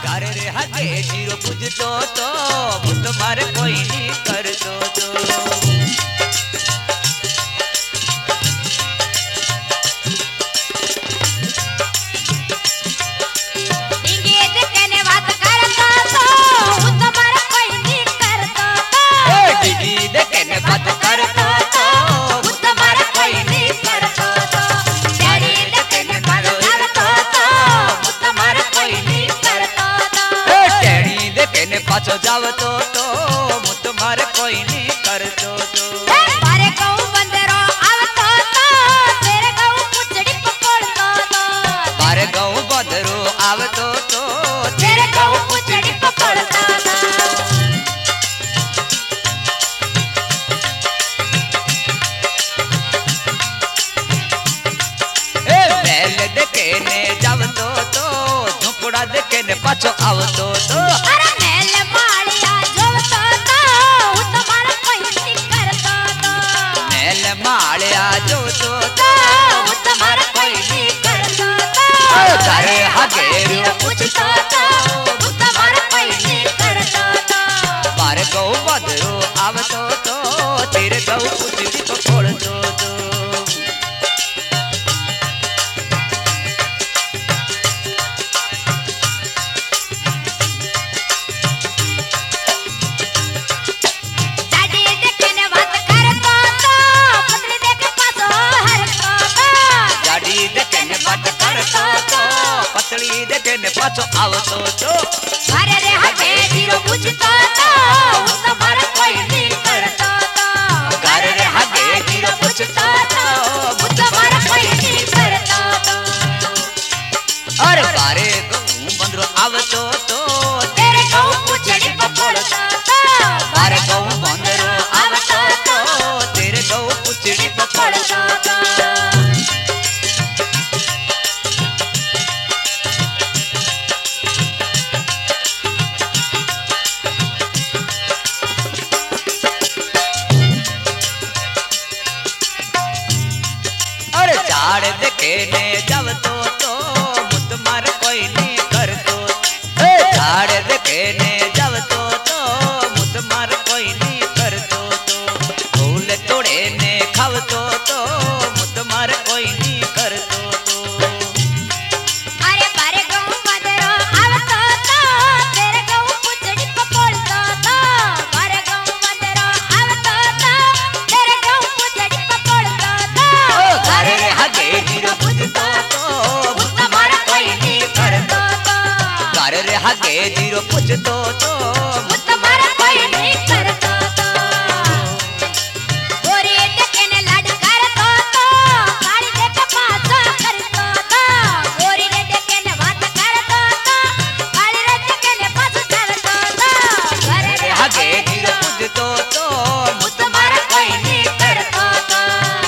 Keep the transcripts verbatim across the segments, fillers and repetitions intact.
घर रे हगे जीरो बुझतो तो वो तुम्हारे कोई नहीं करतो तो पाछो जाव तो तो मु तुम्हारे कोई नहीं करतो तो मारे गऊ बंदरो आवतो तो तेरे गऊ पुचड़ी पकड़तो तो मारे गऊ बंदरो आवतो तो तेरे गऊ पुचड़ी पकड़तो तो ए मेल देखे ने जाव तो तो झुपड़ा देखे ने पाछो आवतो तो अरे मेल मालिया जोतो तो वो तुम्हारा कोई नहीं करतो तो मेल मालिया जोतो तो वो तुम्हारा कोई नहीं करतो तो घर हगे पूछतो तो वो तुम्हारा कोई नहीं करतो तो मारे गऊ बंदरो आवतो तो तेरे गऊ पुचड़ी पकड़तो तो पतली देखे ने पाछो आवतो तो घर रे हगे जीरो बुझतो तो वो तुम्हारा कोई नहीं करतो तो घर रे हगे जीरो बुझतो तो वो तुम्हारा कोई नहीं करतो तो अरे बारे गऊ बंदरो आवतो तो तेरे गऊ पुचड़ी पकड़तो तो बारे गऊ बंदरो आवतो तो तेरे गऊ पुचड़ी पकड़तो तो झाड़ देखे ने जाव तो तो मु तुम्हारे कोई नहीं करतो झाड़ देखे ने जाव तो तो मु तुम्हारे कोई नहीं करतो तो फूल तोड़े ने खाव तो तो मु तुम्हारे कोई नहीं करतो तो अरे बारे गऊ बंदरो आवतो तो तेरे गऊ पुचड़ी पकड़तो तो बारे गऊ बंदरो आवतो तो तेरे गऊ पुचड़ी पकड़तो तो घर रे हगे जीरो बुझतो तो वो तुम्हारा कोई नहीं करतो तो घर रे हगे जीरो बुझतो तो वो तुम्हारा कोई नहीं करतो तो गोरी देखे ने लाड करतो तो काली देखे पाछो करतो तो गोरी ने देखे ने बात करतो तो काली रे देखे ने पाछो करतो तो घर रे हगे जीरो बुझतो तो वो तुम्हारा कोई नहीं करतो तो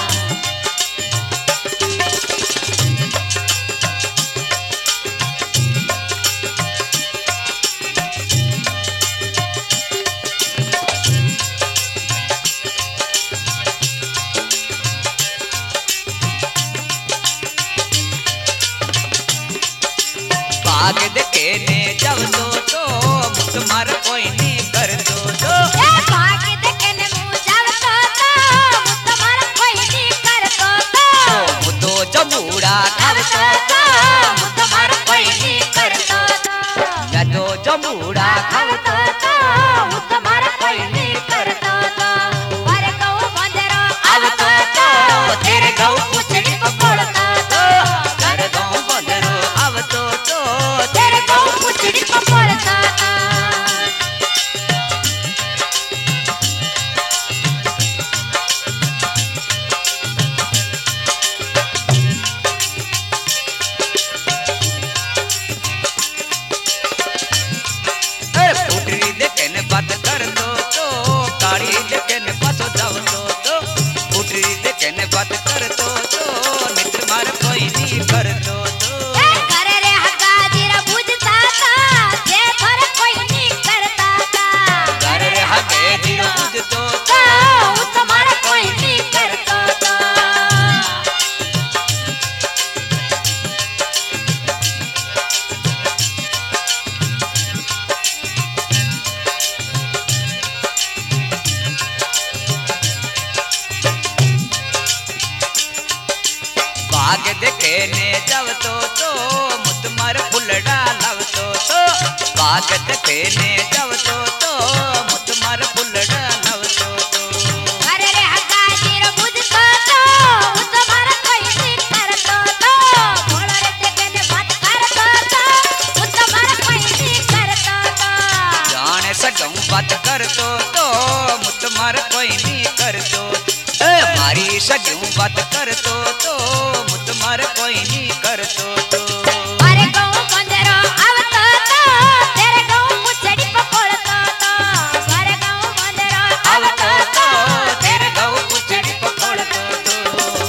भाग देखे ने जाव तो तो मु तुम्हारे कोई नहीं करतो तो ए भाग देखे ने मुंह जावतो तो वो तुम्हारा कोई नहीं करतो तो मु तो जमूड़ा खावतो तो वो तुम्हारा कोई नहीं करतो तो मैं तो जमूड़ा खावतो तो वो तुम्हारा कोई नहीं करतो तो बारे गऊ बंदरो आवतो तो तेरे गऊ पुचड़ी पकड़तो तो घर गऊ बंदरो आवतो तो तेरे गऊ पुचड़ी पकड़तो तो अरे पुटरी देखे ने बात करतो देखे ने जावतो तो मुत मार फुलड़ा लावतो तो बाग देखे ने जावतो तो मुत मार फुलड़ा लावतो तो अरे रे हगाजी रो बुझतो तो उत मार कोई नी करतो तो बोल रे देखे ने बात करतो तो उत मार कोई नी करतो तो जाने सगम बात करतो तो मुत मार कोई नी करतो ए मारी सगम बात करतो तो मुत मार कोई नी करतो तो अरे गाँव बंदरो आवतो तो तेरे गाँव पुछड़ी पकोड़तो तो अरे गाँव बंदरो आवतो तो तेरे गाँव पुछड़ी पकड़तो तो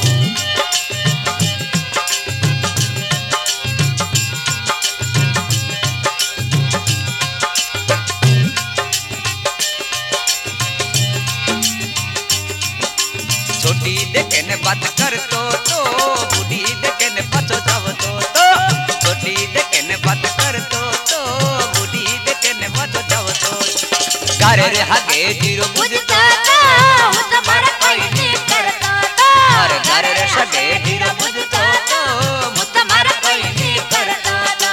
छोटी देखे ने बात करतो तो बूढ़ी देखे ने पाछो जावतो तो छोटी देखे ने बात करतो तो बूढ़ी देखे ने पाछो जावतो गारे रे हागे जीरो बुझतो बुझतो तो उत मार कोई नी करतो तो अरे गारे रे सगे जीरो बुझतो तो मुत मार कोई नी करतो तो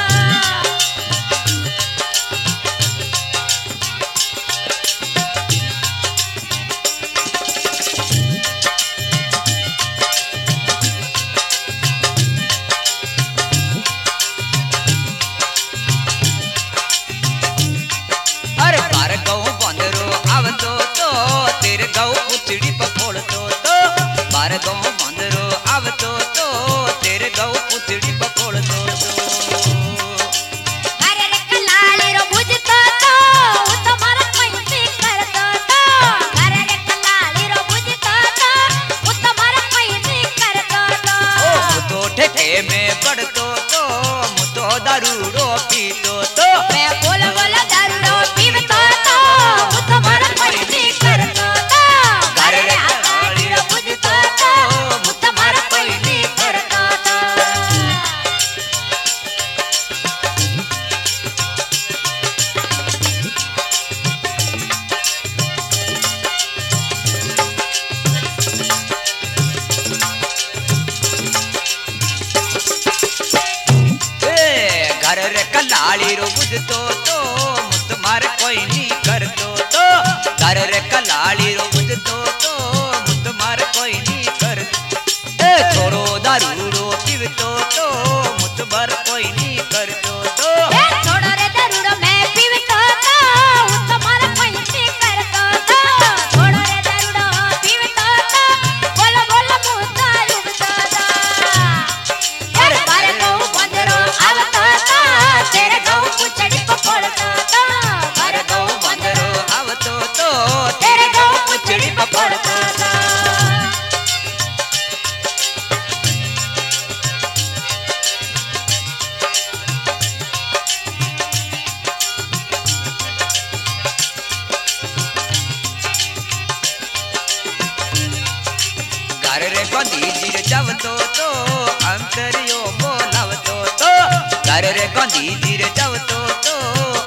अरे बार गाँव बंदरो आवतो तो तेरे गाँव पुछड़ी पकोड़तो तो बार गाँव बंदरो आवतो तो तेरे गाँव पुछड़ी पकोड़तो तो अरे रे कलाली रो बुझतो तो उत मार कोई नी करतो तो अरे रे कलाली रो बुझतो तो उत मार कोई नी करतो ओ तो मुतो ठेके में पड़तो तो मुतो दारूड़ो पीतो तो मैं बोल बोल दारू पीवतो तो उत मार कोई नी करतो तो गारे अरे रे हगाजी रो बुझतो तो उत मार कोई नी करतो तो ए घर रे कलाली रो बुझतो तो मुत मार कोई नी करतो तो घर रे कलाली रो बुझतो तो मुत मार कोई नी करतो ए छोरो दारूड़ो पीवतो तो मुत मार कोई नी करतो तो ए छोड़ो रे दारूड़ो मैं पीवतो तो उत मार कोई नी करतो तो छोड़ो रे दारूड़ो पीवतो तो बोल बोल मुंह दारूड़तो तो अरे बारे गाँव बंदरो आवतो तो तेरे गाँव पुछड़ी पकोड़तो तो बार गाँव बंदरो आवतो तो तेरे गाँव पुछड़ी पकोड़तो तो घर रे गांधी जी रे जावतो तो अंतरियो बोलावतो तो घर रे गांधी जी रे जावतो तो